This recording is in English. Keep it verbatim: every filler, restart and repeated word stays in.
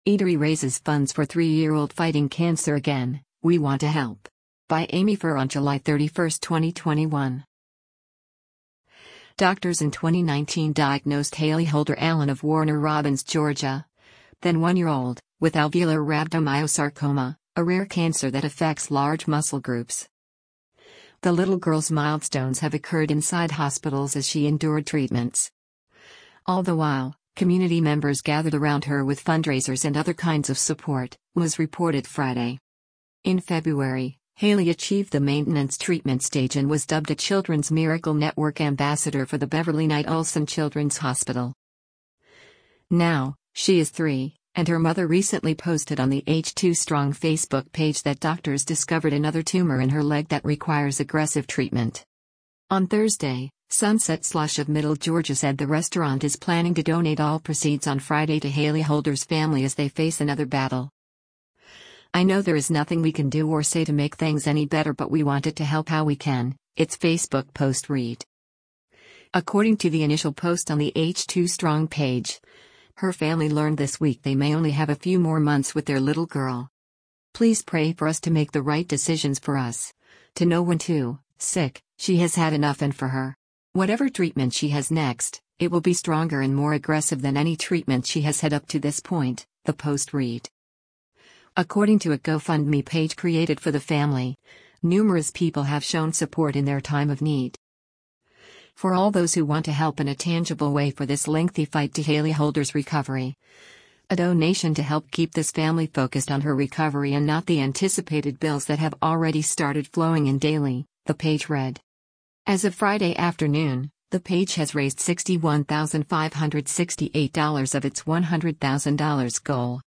Eatery raises funds for three-year-old fighting cancer again, we want to help. By Amy Furr on July thirty-first, twenty twenty-one. Doctors in twenty nineteen diagnosed Haley Holder Allen of Warner Robins, Georgia, then one-year-old, with alveolar rhabdomyosarcoma, a rare cancer that affects large muscle groups. The little girl's milestones have occurred inside hospitals as she endured treatments. All the while, community members gathered around her with fundraisers and other kinds of support, was reported Friday. In February, Haley achieved the maintenance treatment stage and was dubbed a Children's Miracle Network ambassador for the Beverly Knight Olson Children's Hospital. Now, she is three, and her mother recently posted on the H two Strong Facebook page that doctors discovered another tumor in her leg that requires aggressive treatment. On Thursday, Sunset Slush of Middle Georgia said the restaurant is planning to donate all proceeds on Friday to Haley Holder's family as they face another battle. I know there is nothing we can do or say to make things any better, but we wanted to help how we can, its Facebook post read. According to the initial post on the H two Strong page, her family learned this week they may only have a few more months with their little girl. Please pray for us to make the right decisions for us. To know when to, sick, she has had enough, and for her. Whatever treatment she has next, it will be stronger and more aggressive than any treatment she has had up to this point, the post read. According to a GoFundMe page created for the family, numerous people have shown support in their time of need. For all those who want to help in a tangible way for this lengthy fight to Haley Holder's recovery, a donation to help keep this family focused on her recovery and not the anticipated bills that have already started flowing in daily, the page read. As of Friday afternoon, the page has raised sixty-one thousand five hundred sixty-eight dollars of its one hundred thousand dollars goal.